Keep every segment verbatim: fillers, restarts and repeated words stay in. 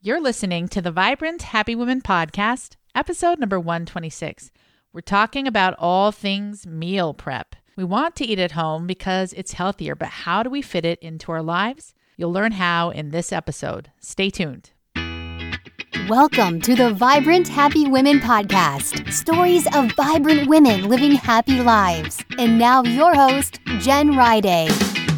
You're listening to the Vibrant Happy Women podcast, episode number one twenty-six. We're talking about all things meal prep. We want to eat at home because it's healthier, but how do we fit it into our lives? You'll learn how in this episode. Stay tuned. Welcome to the Vibrant Happy Women podcast. Stories of vibrant women living happy lives. And now your host, Jen Riday.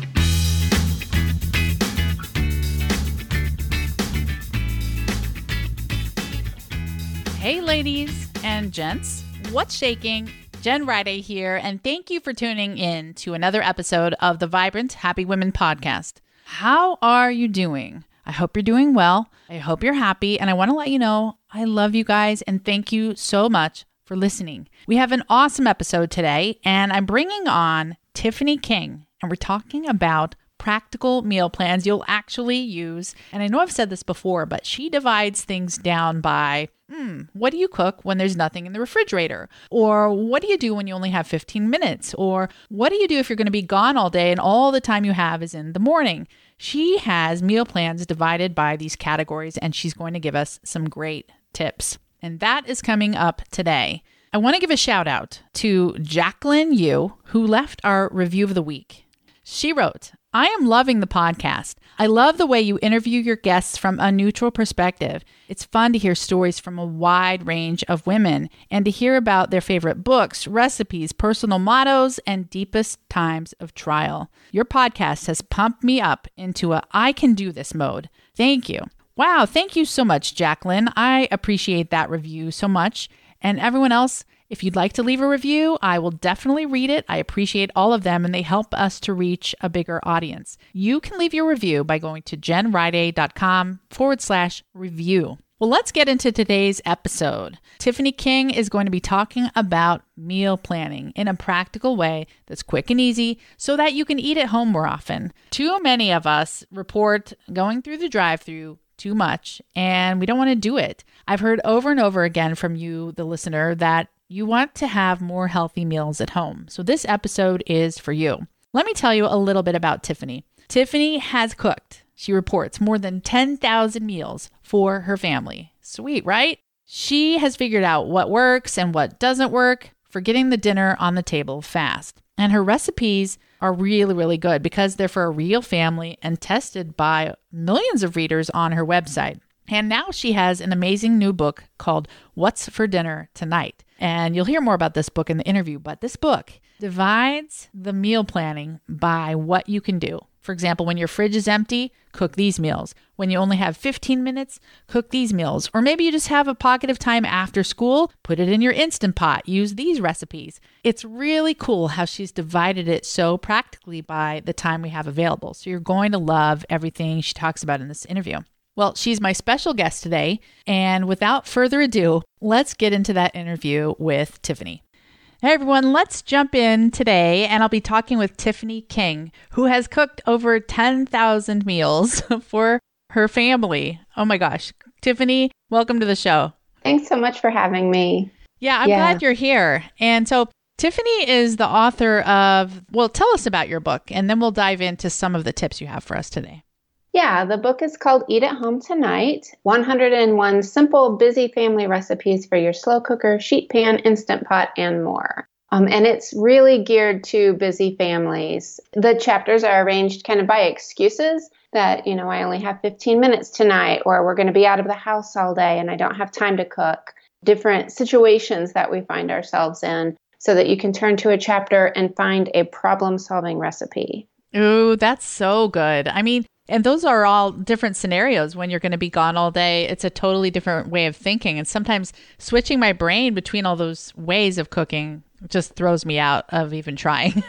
Hey ladies and gents, what's shaking? Jen Riday here, and thank you for tuning in to another episode of the Vibrant Happy Women podcast. How are you doing? I hope you're doing well. I hope you're happy, and I want to let you know I love you guys and thank you so much for listening. We have an awesome episode today, and I'm bringing on Tiffany King, and we're talking about practical meal plans you'll actually use. And I know I've said this before, but she divides things down by, hmm, what do you cook when there's nothing in the refrigerator? Or what do you do when you only have fifteen minutes? Or what do you do if you're going to be gone all day and all the time you have is in the morning? She has meal plans divided by these categories, and she's going to give us some great tips. And that is coming up today. I want to give a shout out to Jacqueline Yu, who left our review of the week. She wrote, I am loving the podcast. I love the way you interview your guests from a neutral perspective. It's fun to hear stories from a wide range of women and to hear about their favorite books, recipes, personal mottos, and deepest times of trial. Your podcast has pumped me up into a I can do this mode. Thank you. Wow, thank you so much, Jacqueline. I appreciate that review so much. And everyone else, if you'd like to leave a review, I will definitely read it. I appreciate all of them, and they help us to reach a bigger audience. You can leave your review by going to jenriday.com forward slash review. Well, let's get into today's episode. Tiffany King is going to be talking about meal planning in a practical way that's quick and easy so that you can eat at home more often. Too many of us report going through the drive-thru too much, and we don't want to do it. I've heard over and over again from you, the listener, that you want to have more healthy meals at home. So this episode is for you. Let me tell you a little bit about Tiffany. Tiffany has cooked, she reports, more than ten thousand meals for her family. Sweet, right? She has figured out what works and what doesn't work for getting the dinner on the table fast. And her recipes are really, really good because they're for a real family and tested by millions of readers on her website. And now she has an amazing new book called What's for Dinner Tonight. And you'll hear more about this book in the interview, but this book divides the meal planning by what you can do. For example, when your fridge is empty, cook these meals. When you only have fifteen minutes, cook these meals. Or maybe you just have a pocket of time after school, put it in your Instant Pot, use these recipes. It's really cool how she's divided it so practically by the time we have available. So you're going to love everything she talks about in this interview. Well, she's my special guest today, and without further ado, let's get into that interview with Tiffany. Hey everyone, let's jump in today, and I'll be talking with Tiffany King, who has cooked over ten thousand meals for her family. Oh my gosh. Tiffany, welcome to the show. Thanks so much for having me. Yeah, I'm yeah. glad you're here. And so Tiffany is the author of, well, tell us about your book, and then we'll dive into some of the tips you have for us today. Yeah, the book is called Eat at Home Tonight, one hundred one Simple, Busy Family Recipes for Your Slow Cooker, Sheet Pan, Instant Pot, and more. Um, and it's really geared to busy families. The chapters are arranged kind of by excuses that, you know, I only have fifteen minutes tonight, or we're going to be out of the house all day and I don't have time to cook. Different situations that we find ourselves in so that you can turn to a chapter and find a problem-solving recipe. Ooh, that's so good. I mean, and those are all different scenarios when you're going to be gone all day. It's a totally different way of thinking. And sometimes switching my brain between all those ways of cooking just throws me out of even trying.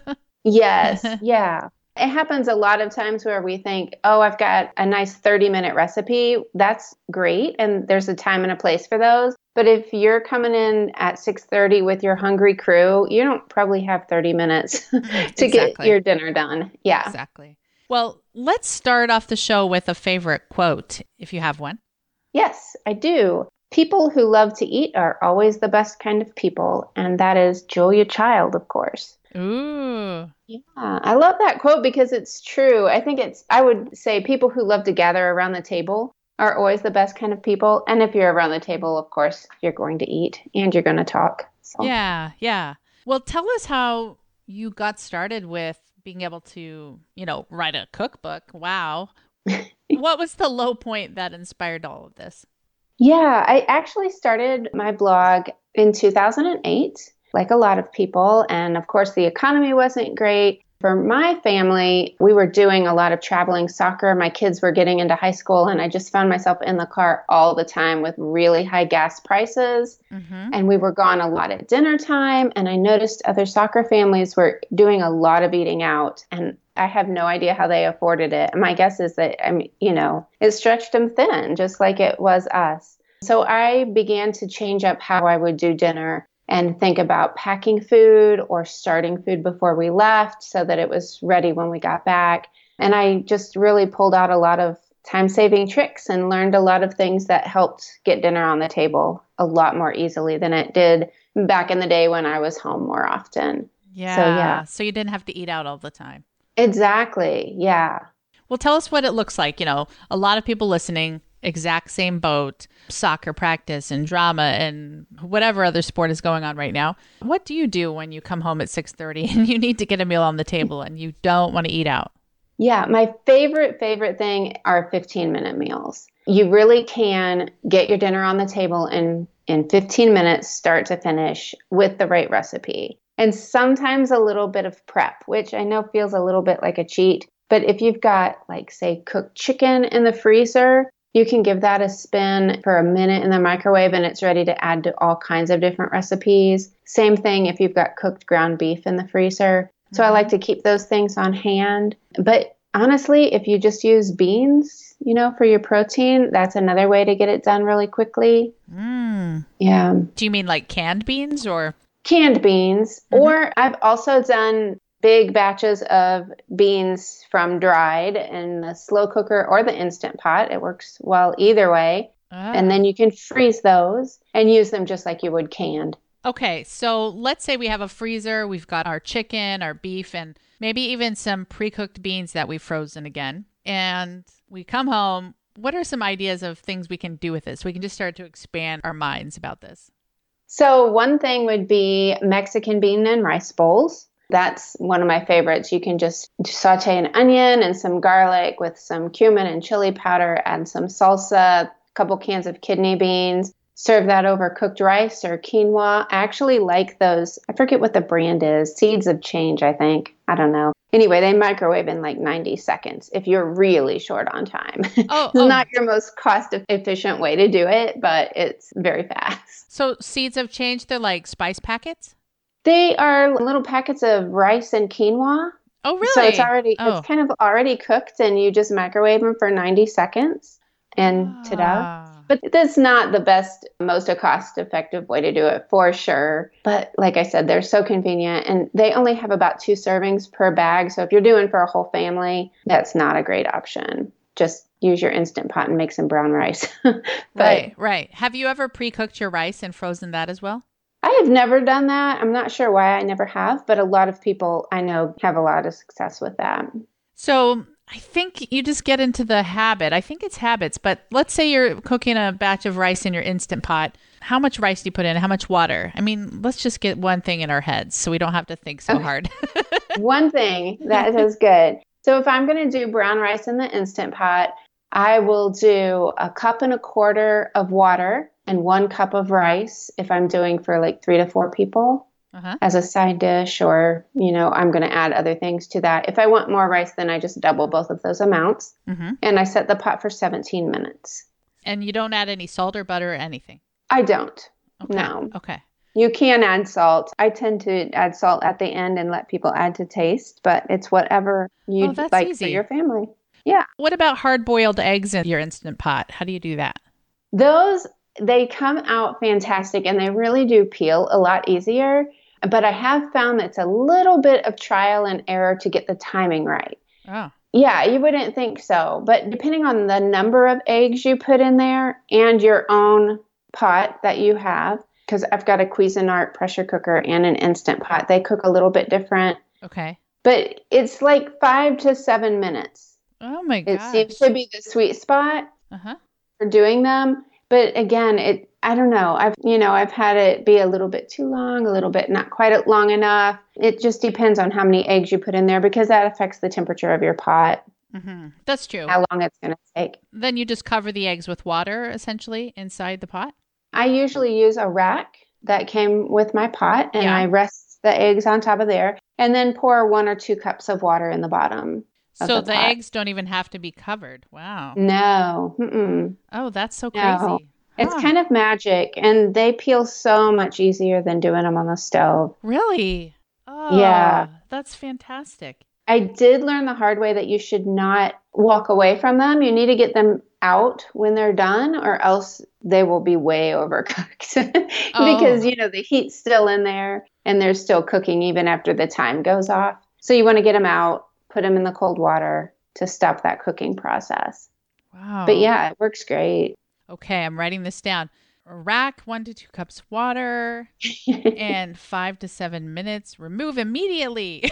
Yes. Yeah. It happens a lot of times where we think, oh, I've got a nice thirty minute recipe. That's great. And there's a time and a place for those. But if you're coming in at six thirty with your hungry crew, you don't probably have thirty minutes to exactly. get your dinner done. Yeah. Exactly. Well, let's start off the show with a favorite quote, if you have one. Yes, I do. People who love to eat are always the best kind of people. And that is Julia Child, of course. Ooh. Yeah, I love that quote because it's true. I think it's, I would say people who love to gather around the table are always the best kind of people. And if you're around the table, of course, you're going to eat and you're going to talk. So. Yeah, yeah. Well, tell us how you got started with being able to, you know, write a cookbook. Wow. What was the low point that inspired all of this? Yeah, I actually started my blog in two thousand eight, like a lot of people. And of course, the economy wasn't great. For my family, we were doing a lot of traveling soccer. My kids were getting into high school, and I just found myself in the car all the time with really high gas prices. Mm-hmm. And we were gone a lot at dinner time. And I noticed other soccer families were doing a lot of eating out. And I have no idea how they afforded it. My guess is that, I mean, you know, it stretched them thin, just like it was us. So I began to change up how I would do dinner and think about packing food or starting food before we left so that it was ready when we got back. And I just really pulled out a lot of time-saving tricks and learned a lot of things that helped get dinner on the table a lot more easily than it did back in the day when I was home more often. Yeah. So, yeah. So you didn't have to eat out all the time. Exactly. Yeah. Well, tell us what it looks like. You know, a lot of people listening, exact same boat, soccer practice and drama and whatever other sport is going on right now. What do you do when you come home at six thirty and you need to get a meal on the table and you don't want to eat out? Yeah, my favorite, favorite thing are fifteen minute meals. You really can get your dinner on the table in, in fifteen minutes, start to finish, with the right recipe. And sometimes a little bit of prep, which I know feels a little bit like a cheat. But if you've got, like, say, cooked chicken in the freezer, you can give that a spin for a minute in the microwave and it's ready to add to all kinds of different recipes. Same thing if you've got cooked ground beef in the freezer. So mm-hmm. I like to keep those things on hand. But honestly, if you just use beans, you know, for your protein, that's another way to get it done really quickly. Mm. Yeah. Do you mean like canned beans or? Canned beans. Mm-hmm. Or I've also done big batches of beans from dried in the slow cooker or the Instant Pot. It works well either way. Oh. And then you can freeze those and use them just like you would canned. Okay, so let's say we have a freezer. We've got our chicken, our beef, and maybe even some pre-cooked beans that we've frozen again. And we come home. What are some ideas of things we can do with this? We can just start to expand our minds about this. So one thing would be Mexican bean and rice bowls. That's one of my favorites. You can just saute an onion and some garlic with some cumin and chili powder, add some salsa, a couple cans of kidney beans, serve that over cooked rice or quinoa. I actually like those. I forget what the brand is. Seeds of Change, I think. I don't know. Anyway, they microwave in like ninety seconds if you're really short on time. Oh, it's oh. not your most cost efficient way to do it, but it's very fast. So Seeds of Change, they're like spice packets? They are little packets of rice and quinoa. Oh, really? So it's already oh. it's kind of already cooked, and you just microwave them for ninety seconds, and ah. ta-da. But that's not the best, most cost-effective way to do it, for sure. But like I said, they're so convenient, and they only have about two servings per bag. So if you're doing for a whole family, that's not a great option. Just use your Instant Pot and make some brown rice. but, right, right. Have you ever pre-cooked your rice and frozen that as well? I have never done that. I'm not sure why I never have, but a lot of people I know have a lot of success with that. So I think you just get into the habit. I think it's habits, but let's say you're cooking a batch of rice in your Instant Pot. How much rice do you put in? How much water? I mean, let's just get one thing in our heads so we don't have to think so hard. One thing, that is good. So if I'm going to do brown rice in the Instant Pot, I will do a cup and a quarter of water and one cup of rice if I'm doing for like three to four people uh-huh. as a side dish, or, you know, I'm going to add other things to that. If I want more rice, then I just double both of those amounts. Mm-hmm. And I set the pot for seventeen minutes. And you don't add any salt or butter or anything? I don't. Okay. No. Okay. You can add salt. I tend to add salt at the end and let people add to taste, but it's whatever you'd oh, like easy. For your family. Yeah. What about hard-boiled eggs in your Instant Pot? How do you do that? Those, they come out fantastic, and they really do peel a lot easier. But I have found that it's a little bit of trial and error to get the timing right. Oh. Yeah, you wouldn't think so. But depending on the number of eggs you put in there and your own pot that you have, because I've got a Cuisinart pressure cooker and an Instant Pot. They cook a little bit different. Okay. But it's like five to seven minutes. Oh, my gosh. It seems to be the sweet spot. Uh-huh. for doing them. But again, it I don't know. I've you know I've had it be a little bit too long, a little bit not quite long enough. It just depends on how many eggs you put in there because that affects the temperature of your pot. Mm-hmm. That's true. How long it's going to take. Then you just cover the eggs with water, essentially, inside the pot? I usually use a rack that came with my pot, and Yeah. I rest the eggs on top of there, and then pour one or two cups of water in the bottom of So the the pot. eggs don't even have to be covered. Wow. No. Mm-mm. Oh, that's so No. crazy. It's Huh. kind of magic, and they peel so much easier than doing them on the stove. Really? Oh, Yeah. That's fantastic. I did learn the hard way that you should not walk away from them. You need to get them out when they're done, or else they will be way overcooked Oh. because, you know, the heat's still in there and they're still cooking even after the time goes off. So you want to get them out, put them in the cold water to stop that cooking process. Wow. But yeah, it works great. Okay, I'm writing this down. A rack, one to two cups water, and five to seven minutes. Remove immediately.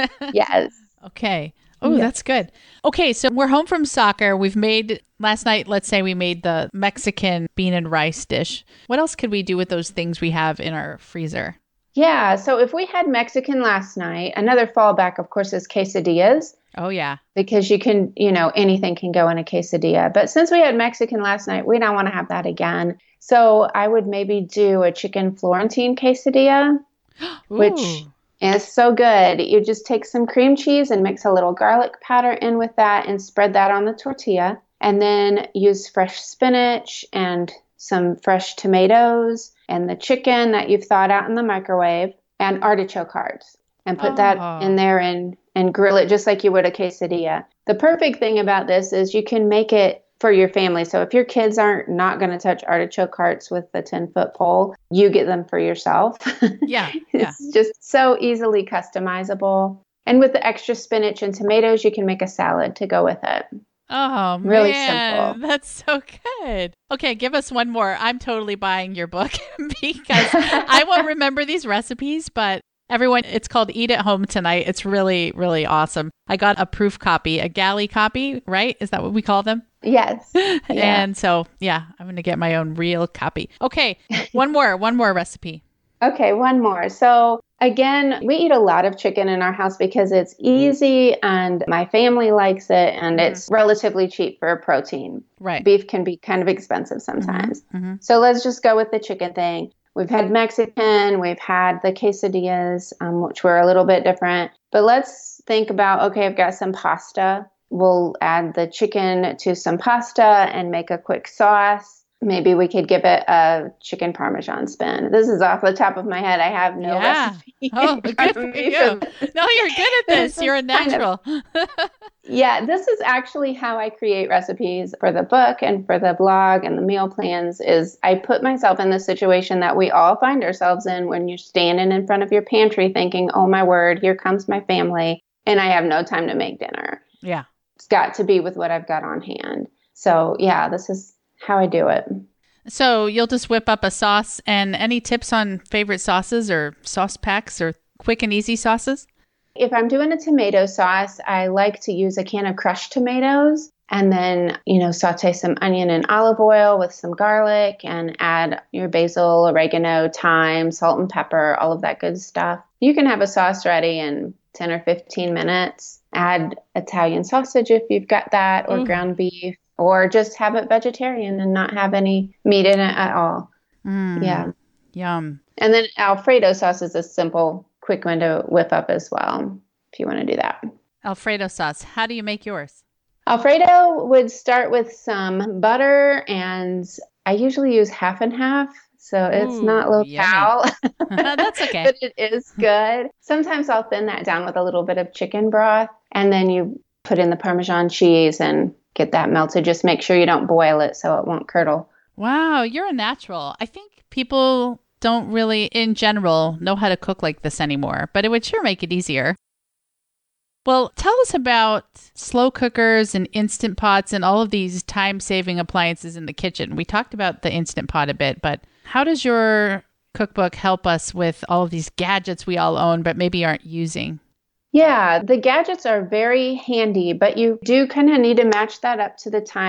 Yes. Okay. Oh, Yeah. that's good. Okay, so we're home from soccer. We've made, last night, let's say we made the Mexican bean and rice dish. What else could we do with those things we have in our freezer? Yeah. So if we had Mexican last night, another fallback, of course, is quesadillas. Oh, yeah. Because you can, you know, anything can go in a quesadilla. But since we had Mexican last night, we don't want to have that again. So I would maybe do a chicken Florentine quesadilla, which Ooh. is so good. You just take some cream cheese and mix a little garlic powder in with that and spread that on the tortilla. And then use fresh spinach and some fresh tomatoes and the chicken that you've thawed out in the microwave and artichoke hearts. And put Oh. that in there and, and grill it just like you would a quesadilla. The perfect thing about this is you can make it for your family. So if your kids aren't not going to touch artichoke hearts with the ten-foot pole, you get them for yourself. Yeah. Yeah. It's just so easily customizable. And with the extra spinach and tomatoes, you can make a salad to go with it. Oh, Really man. simple. That's so good. Okay, give us one more. I'm totally buying your book because I won't remember these recipes, but everyone, it's called Eat at Home Tonight. It's really, really awesome. I got a proof copy, a galley copy, right? Is that what we call them? Yes. Yeah. And so, yeah, I'm going to get my own real copy. Okay, one more, one more recipe. Okay, one more. So again, we eat a lot of chicken in our house because it's easy and my family likes it and Mhm. it's relatively cheap for a protein. Right. Beef can be kind of expensive sometimes. hmm So let's just go with the chicken thing. We've had Mexican, we've had the quesadillas, um, which were a little bit different. But let's think about, okay, I've got some pasta. We'll add the chicken to some pasta and make a quick sauce. Maybe we could give it a chicken Parmesan spin. This is off the top of my head. I have no Yeah. recipe. Oh, in good front for of me, you. so- No, you're good at this. This You're a is kind of- natural. Yeah, this is actually how I create recipes for the book and for the blog and the meal plans is I put myself in the situation that we all find ourselves in when you're standing in front of your pantry thinking, oh my word, here comes my family and I have no time to make dinner. Yeah. It's got to be with what I've got on hand. So yeah, this is how I do it. So you'll just whip up a sauce, and any tips on favorite sauces or sauce packs or quick and easy sauces? If I'm doing a tomato sauce, I like to use a can of crushed tomatoes and then, you know, saute some onion and olive oil with some garlic and add your basil, oregano, thyme, salt and pepper, all of that good stuff. You can have a sauce ready in ten or fifteen minutes. Add Italian sausage if you've got that, or Ooh. ground beef, or just have it vegetarian and not have any meat in it at all. Mm, Yeah. Yum. And then Alfredo sauce is a simple, quick one to whip up as well, if you want to do that. Alfredo sauce. How do you make yours? Alfredo would start with some butter, and I usually use half and half. So it's Ooh, not low yummy. cal, That's okay. but it is good. Sometimes I'll thin that down with a little bit of chicken broth, and then you put in the Parmesan cheese and get that melted. Just make sure you don't boil it so it won't curdle. Wow, you're a natural. I think people don't really, in general, know how to cook like this anymore, but it would sure make it easier. Well, tell us about slow cookers and Instant Pots and all of these time-saving appliances in the kitchen. We talked about the Instant Pot a bit, but how does your cookbook help us with all of these gadgets we all own but maybe aren't using? Yeah, the gadgets are very handy, but you do kind of need to match that up to the time.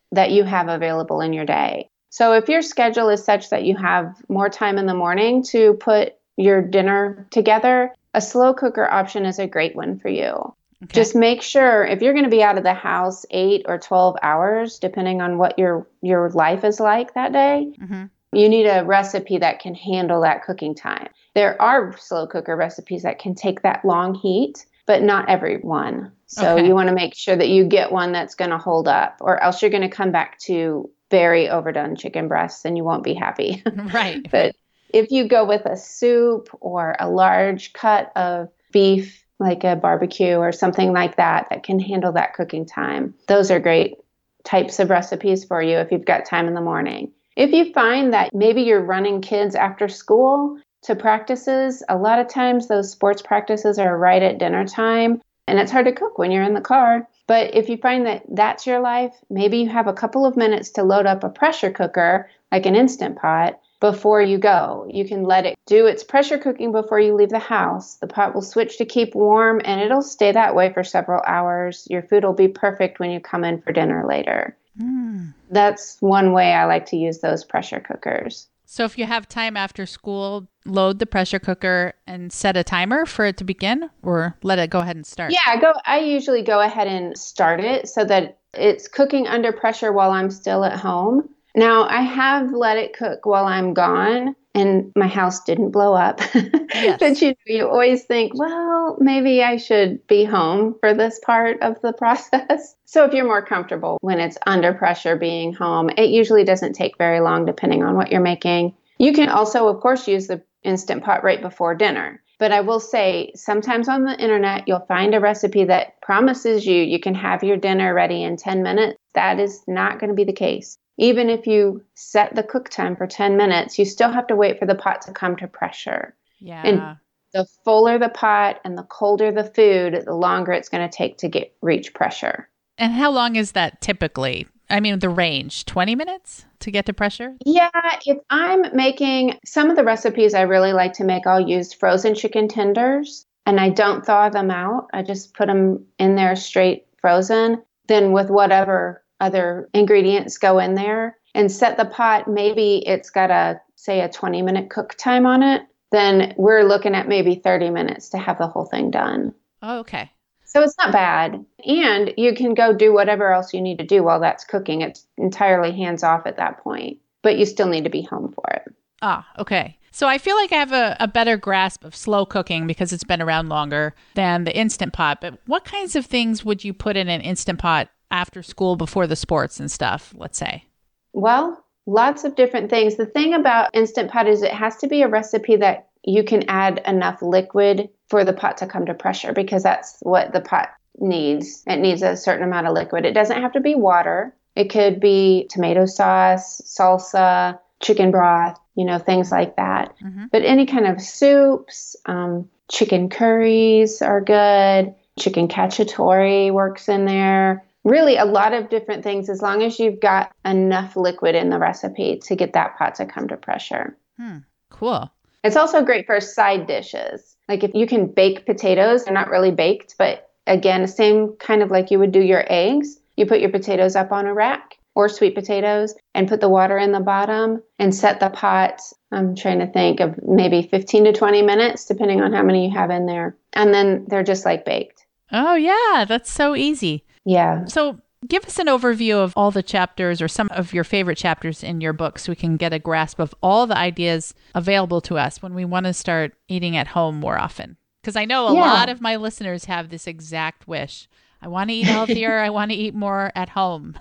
that you have available in your day. So if your schedule is such that you have more time in the morning to put your dinner together, a slow cooker option is a great one for you. Okay. Just make sure if you're going to be out of the house eight or twelve hours, depending on what your, your life is like that day, mm-hmm. you need a recipe that can handle that cooking time. There are slow cooker recipes that can take that long heat, but not every one. So okay. you want to make sure that you get one that's going to hold up, or else you're going to come back to very overdone chicken breasts and you won't be happy. Right. But if you go with a soup or a large cut of beef, like a barbecue or something like that, that can handle that cooking time, those are great types of recipes for you if you've got time in the morning. If you find that maybe you're running kids after school to practices, a lot of times those sports practices are right at dinner time, and it's hard to cook when you're in the car. But if you find that that's your life, maybe you have a couple of minutes to load up a pressure cooker, like an Instant Pot, before you go. You can let it do its pressure cooking before you leave the house. The pot will switch to keep warm, and it'll stay that way for several hours. Your food will be perfect when you come in for dinner later. Mm. That's one way I like to use those pressure cookers. So if you have time after school, load the pressure cooker and set a timer for it to begin, or let it go ahead and start? Yeah, go. I usually go ahead and start it so that it's cooking under pressure while I'm still at home. Now, I have let it cook while I'm gone, and my house didn't blow up. Yes. But you, you always think, well, maybe I should be home for this part of the process. So if you're more comfortable when it's under pressure being home, it usually doesn't take very long depending on what you're making. You can also, of course, use the Instant Pot right before dinner. But I will say, sometimes on the internet, you'll find a recipe that promises you you can have your dinner ready in ten minutes. That is not going to be the case. Even if you set the cook time for ten minutes, you still have to wait for the pot to come to pressure. Yeah. And the fuller the pot and the colder the food, the longer it's going to take to get reach pressure. And how long is that typically? I mean, the range, twenty minutes to get to pressure? Yeah, if I'm making, some of the recipes I really like to make, I'll use frozen chicken tenders, and I don't thaw them out. I just put them in there straight frozen. Then with whatever other ingredients go in there and set the pot, maybe it's got a, say, a twenty minute cook time on it. Then we're looking at maybe thirty minutes to have the whole thing done. Oh, okay. So it's not bad. And you can go do whatever else you need to do while that's cooking. It's entirely hands off at that point, but you still need to be home for it. Ah, okay. So I feel like I have a, a better grasp of slow cooking because it's been around longer than the Instant Pot. But what kinds of things would you put in an Instant Pot after school before the sports and stuff, let's say? Well, lots of different things. The thing about Instant Pot is it has to be a recipe that you can add enough liquid for the pot to come to pressure, because that's what the pot needs. It needs a certain amount of liquid. It doesn't have to be water. It could be tomato sauce, salsa, chicken broth, you know, things like that. Mm-hmm. But any kind of soups, um, chicken curries are good. Chicken cacciatore works in there. Really, a lot of different things, as long as you've got enough liquid in the recipe to get that pot to come to pressure. Hmm, cool. It's also great for side dishes. Like if you can bake potatoes, they're not really baked, but again, same kind of like you would do your eggs. You put your potatoes up on a rack, or sweet potatoes, and put the water in the bottom and set the pot. I'm trying to think of maybe fifteen to twenty minutes, depending on how many you have in there. And then they're just like baked. Oh, yeah. That's so easy. Yeah. So give us an overview of all the chapters or some of your favorite chapters in your book so we can get a grasp of all the ideas available to us when we want to start eating at home more often. Because I know a yeah. lot of my listeners have this exact wish. I want to eat healthier. I want to eat more at home.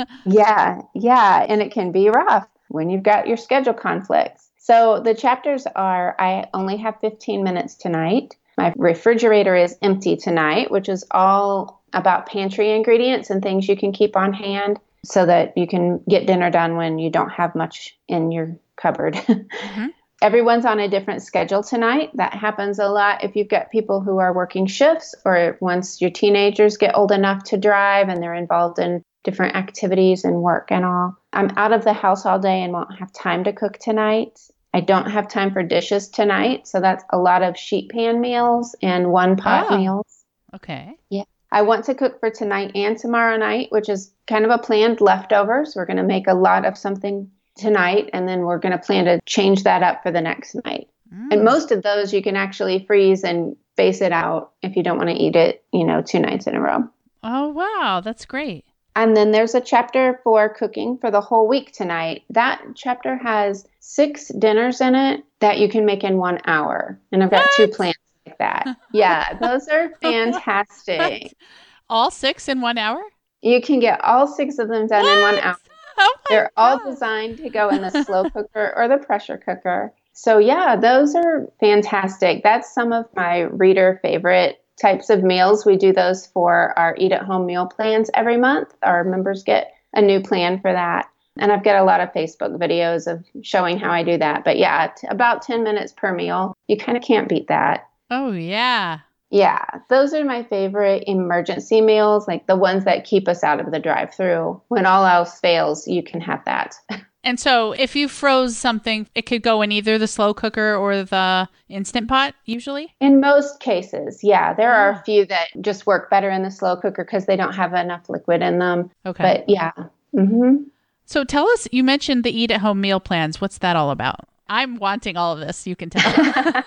yeah. Yeah. And it can be rough when you've got your schedule conflicts. So the chapters are, I only have fifteen minutes tonight. My refrigerator is empty tonight, which is all about pantry ingredients and things you can keep on hand so that you can get dinner done when you don't have much in your cupboard. Mm-hmm. Everyone's on a different schedule tonight. That happens a lot if you've got people who are working shifts, or once your teenagers get old enough to drive and they're involved in different activities and work and all. I'm out of the house all day and won't have time to cook tonight. I don't have time for dishes tonight, so that's a lot of sheet pan meals and one pot oh, meals. Okay. Yeah. I want to cook for tonight and tomorrow night, which is kind of a planned leftovers. We're going to make a lot of something tonight, and then we're going to plan to change that up for the next night. Mm. And most of those you can actually freeze and base it out if you don't want to eat it, you know, two nights in a row. Oh, wow. That's great. And then there's a chapter for cooking for the whole week tonight. That chapter has six dinners in it that you can make in one hour. And I've got what? two plans like that. Yeah, those are fantastic. All six in one hour? You can get all six of them done what? in one hour. Oh They're God. all designed to go in the slow cooker or the pressure cooker. So yeah, those are fantastic. That's some of my reader favorite types of meals. We do those for our Eat at Home meal plans every month. Our members get a new plan for that. And I've got a lot of Facebook videos of showing how I do that. But yeah, t- about ten minutes per meal. You kind of can't beat that. Oh, yeah. Yeah, those are my favorite emergency meals, like the ones that keep us out of the drive-through. When all else fails, you can have that. And so if you froze something, it could go in either the slow cooker or the Instant Pot, usually? In most cases, yeah. There are a few that just work better in the slow cooker because they don't have enough liquid in them. Okay. But yeah. Mm-hmm. So tell us, you mentioned the Eat at Home meal plans. What's that all about? I'm wanting all of this, you can tell.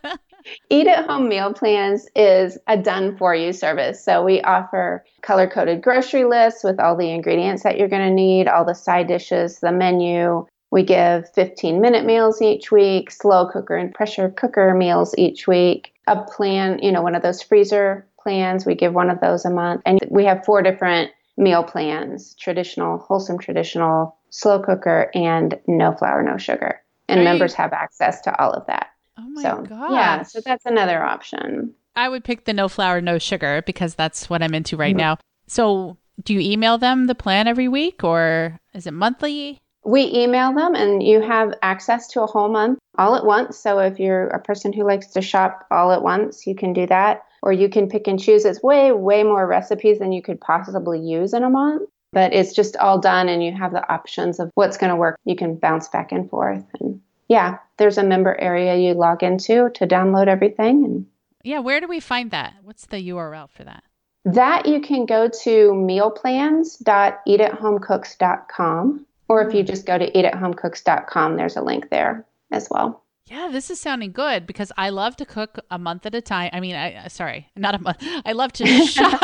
Eat at Home meal plans is a done-for-you service. So we offer color-coded grocery lists with all the ingredients that you're going to need, all the side dishes, the menu. We give fifteen-minute meals each week, slow cooker and pressure cooker meals each week, a plan, you know, one of those freezer plans. We give one of those a month. And we have four different meal plans: traditional, wholesome traditional, slow cooker, and no flour, no sugar. And Right. members have access to all of that. Oh my so, gosh. Yeah, so that's another option. I would pick the no flour, no sugar because that's what I'm into right mm-hmm. now. So do you email them the plan every week or is it monthly? We email them and you have access to a whole month all at once. So if you're a person who likes to shop all at once, you can do that. Or you can pick and choose. It's way, way more recipes than you could possibly use in a month. But it's just all done and you have the options of what's going to work. You can bounce back and forth. And yeah, there's a member area you log into to download everything. And yeah, where do we find that? What's the U R L for that? That you can go to meal plans dot eat at home cooks dot com. Or if you just go to eat at home cooks dot com, there's a link there as well. Yeah, this is sounding good because I love to cook a month at a time. I mean, I sorry, not a month. I love to shop.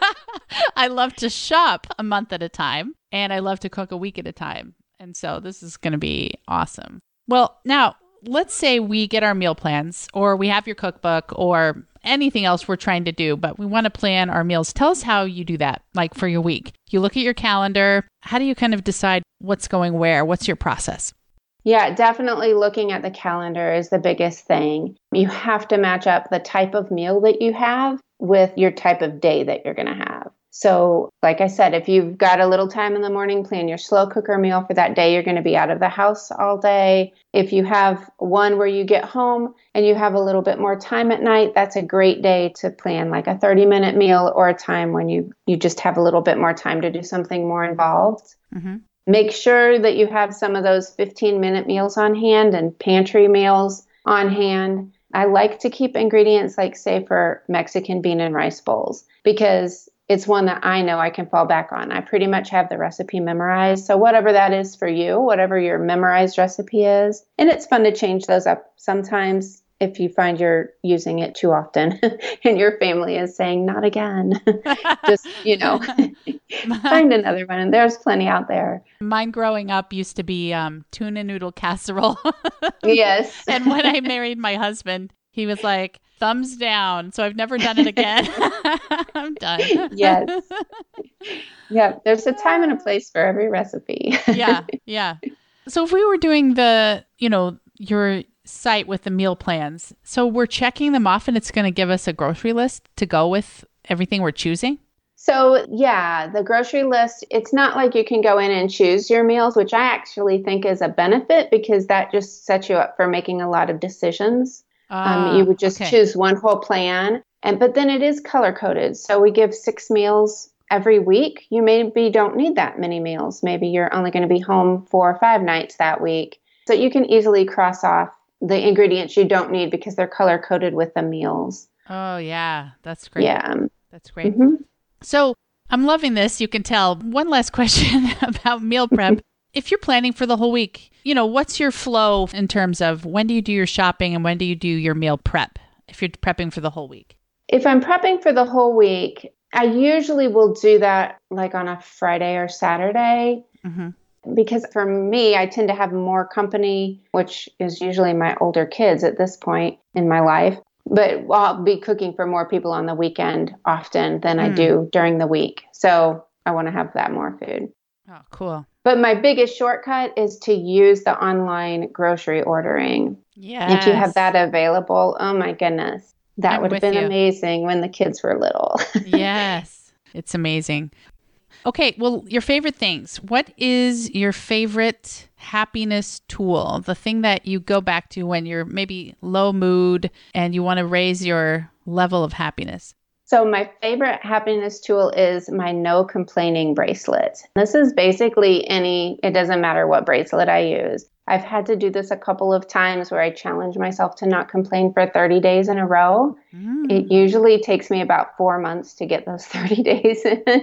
I love to shop a month at a time, and I love to cook a week at a time. And so this is going to be awesome. Well, now let's say we get our meal plans or we have your cookbook or anything else we're trying to do, but we want to plan our meals. Tell us how you do that, like for your week. You look at your calendar. How do you kind of decide what's going where? What's your process? Yeah, definitely looking at the calendar is the biggest thing. You have to match up the type of meal that you have with your type of day that you're going to have. So, like I said, if you've got a little time in the morning, plan your slow cooker meal for that day. You're going to be out of the house all day. If you have one where you get home and you have a little bit more time at night, that's a great day to plan like a thirty minute meal or a time when you, you just have a little bit more time to do something more involved. Mm-hmm. Make sure that you have some of those fifteen minute meals on hand and pantry meals on hand. I like to keep ingredients like, say, for Mexican bean and rice bowls, because it's one that I know I can fall back on. I pretty much have the recipe memorized. So whatever that is for you, whatever your memorized recipe is, and it's fun to change those up sometimes if you find you're using it too often and your family is saying, not again, just, you know, find another one. And there's plenty out there. Mine growing up used to be um, tuna noodle casserole. Yes. And when I married my husband, he was like, thumbs down. So I've never done it again. I'm done. Yes. Yeah. There's a time and a place for every recipe. Yeah. Yeah. So if we were doing the, you know, your site with the meal plans, so we're checking them off and it's going to give us a grocery list to go with everything we're choosing? So yeah, the grocery list, it's not like you can go in and choose your meals, which I actually think is a benefit because that just sets you up for making a lot of decisions. Uh, um, you would just okay. choose one whole plan, and but then it is color coded. So we give six meals every week. You maybe don't need that many meals. Maybe you're only going to be home four or five nights that week. So you can easily cross off the ingredients you don't need because they're color coded with the meals. Oh, yeah. That's great. Yeah. That's great. Mm-hmm. So I'm loving this. You can tell. One last question about meal prep. If you're planning for the whole week, you know, what's your flow in terms of when do you do your shopping and when do you do your meal prep if you're prepping for the whole week? If I'm prepping for the whole week, I usually will do that like on a Friday or Saturday. Mm-hmm. Because for me, I tend to have more company, which is usually my older kids at this point in my life. But I'll be cooking for more people on the weekend often than mm. I do during the week. So I want to have that more food. Oh, cool. But my biggest shortcut is to use the online grocery ordering. Yes. If you have that available, oh my goodness. That I'm would have been you. amazing when the kids were little. Yes. It's amazing. Okay. Well, your favorite things. What is your favorite happiness tool? The thing that you go back to when you're maybe low mood and you want to raise your level of happiness? So my favorite happiness tool is my no complaining bracelet. This is basically any, it doesn't matter what bracelet I use. I've had to do this a couple of times where I challenge myself to not complain for thirty days in a row. Mm. It usually takes me about four months to get those thirty days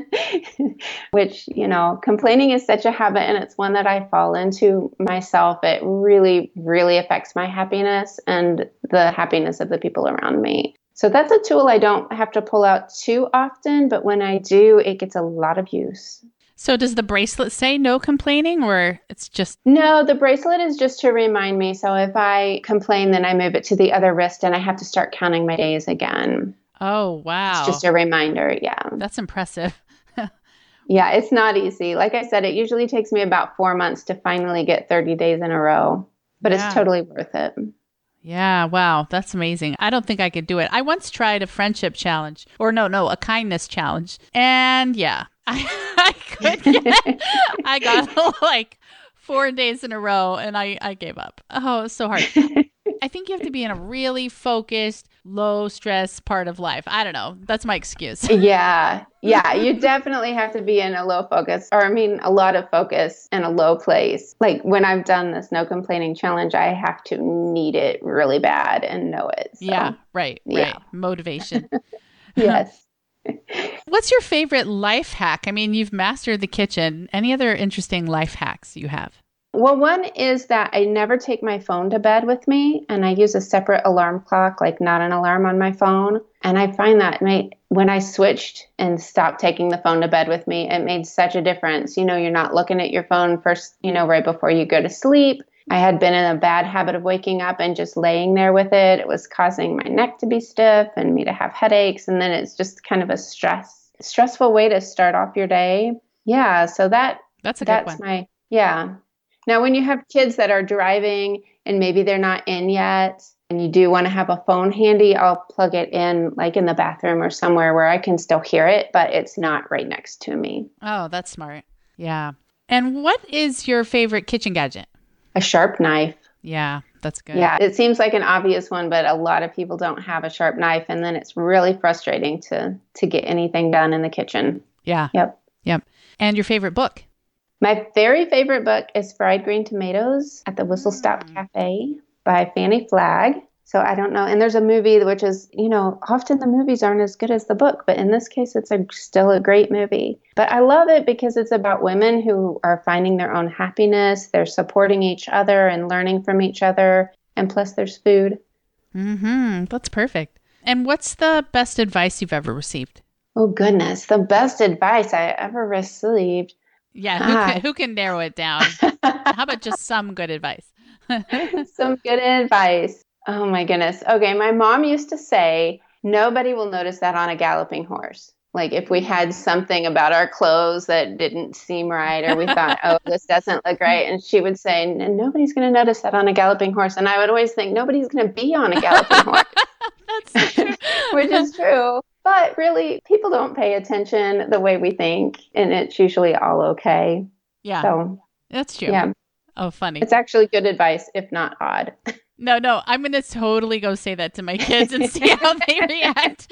in, which, you know, complaining is such a habit and it's one that I fall into myself. It really, really affects my happiness and the happiness of the people around me. So that's a tool I don't have to pull out too often, but when I do, it gets a lot of use. So does the bracelet say no complaining or it's just... No, the bracelet is just to remind me. So if I complain, then I move it to the other wrist and I have to start counting my days again. Oh, wow. It's just a reminder. Yeah. That's impressive. Yeah, it's not easy. Like I said, it usually takes me about four months to finally get thirty days in a row, but yeah. It's totally worth it. Yeah. Wow. That's amazing. I don't think I could do it. I once tried a friendship challenge or no, no, a kindness challenge. And yeah, I, I could get, I got like four days in a row and I, I gave up. Oh, it was so hard. I think you have to be in a really focused, low stress part of life. I don't know. That's my excuse. Yeah. Yeah. You definitely have to be in a low focus, or I mean, a lot of focus in a low place. Like when I've done this no complaining challenge, I have to need it really bad and know it. So, yeah. Right. Yeah. Right. Motivation. Yes. What's your favorite life hack? I mean, you've mastered the kitchen. Any other interesting life hacks you have? Well, one is that I never take my phone to bed with me, and I use a separate alarm clock, like not an alarm on my phone. And I find that my, when I switched and stopped taking the phone to bed with me, it made such a difference. You know, you're not looking at your phone first, you know, right before you go to sleep. I had been in a bad habit of waking up and just laying there with it. It was causing my neck to be stiff and me to have headaches. And then it's just kind of a stress, stressful way to start off your day. Yeah. So that, that's a that's good one. my, yeah. Now, when you have kids that are driving and maybe they're not in yet and you do want to have a phone handy, I'll plug it in like in the bathroom or somewhere where I can still hear it, but it's not right next to me. Oh, that's smart. Yeah. And what is your favorite kitchen gadget? A sharp knife. Yeah, that's good. Yeah, it seems like an obvious one, but a lot of people don't have a sharp knife. And then it's really frustrating to to get anything done in the kitchen. Yeah. Yep. Yep. And your favorite book? My very favorite book is Fried Green Tomatoes at the Whistle Stop mm. Cafe by Fannie Flagg. So I don't know. And there's a movie, which is, you know, often the movies aren't as good as the book, but in this case, it's a, still a great movie. But I love it because it's about women who are finding their own happiness. They're supporting each other and learning from each other. And plus there's food. Mm-hmm. That's perfect. And what's the best advice you've ever received? Oh, goodness. The best advice I ever received. Yeah, who can, who can narrow it down? How about just some good advice? Some good advice. Oh, my goodness. Okay, my mom used to say, nobody will notice that on a galloping horse. Like if we had something about our clothes that didn't seem right or we thought, oh, this doesn't look right. And she would say, nobody's going to notice that on a galloping horse. And I would always think, nobody's going to be on a galloping horse. That's so true. Which is true. But really, people don't pay attention the way we think, and it's usually all okay. Yeah, so, that's true. Yeah. Oh, funny. It's actually good advice, if not odd. No, no, I'm going to totally go say that to my kids and see how they react.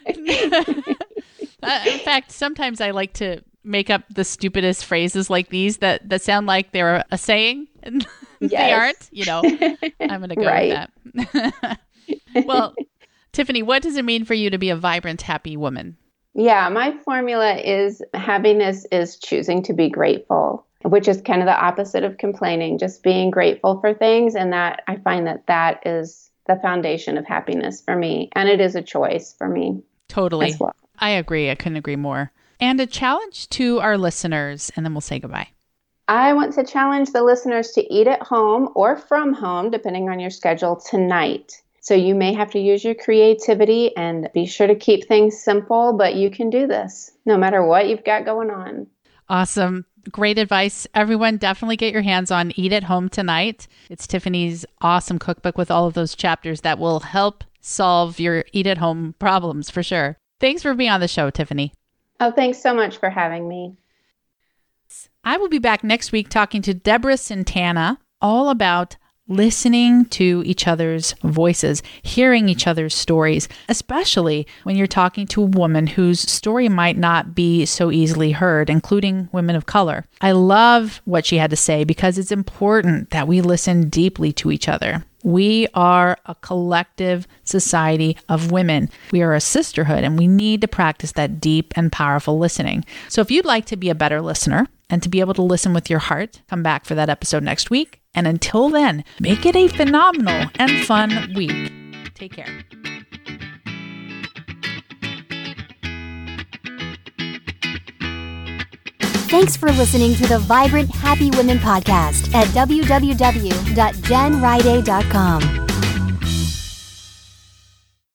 uh, in fact, sometimes I like to make up the stupidest phrases like these that, that sound like they're a saying, and yes. they aren't. You know, I'm going to go right. with that. Well, Tiffany, what does it mean for you to be a vibrant, happy woman? Yeah, my formula is happiness is choosing to be grateful, which is kind of the opposite of complaining, just being grateful for things. And that I find that that is the foundation of happiness for me. And it is a choice for me. Totally. As well. I agree. I couldn't agree more. And a challenge to our listeners, and then we'll say goodbye. I want to challenge the listeners to eat at home or from home, depending on your schedule, tonight. So you may have to use your creativity and be sure to keep things simple, but you can do this no matter what you've got going on. Awesome. Great advice. Everyone, definitely get your hands on Eat at Home Tonight. It's Tiffany's awesome cookbook with all of those chapters that will help solve your eat at home problems for sure. Thanks for being on the show, Tiffany. Oh, thanks so much for having me. I will be back next week talking to Deborah Santana all about listening to each other's voices, hearing each other's stories, especially when you're talking to a woman whose story might not be so easily heard, including women of color. I love what she had to say because it's important that we listen deeply to each other. We are a collective society of women. We are a sisterhood, and we need to practice that deep and powerful listening. So if you'd like to be a better listener and to be able to listen with your heart, come back for that episode next week. And until then, make it a phenomenal and fun week. Take care. Thanks for listening to the Vibrant Happy Women podcast at w w w dot jen riday dot com.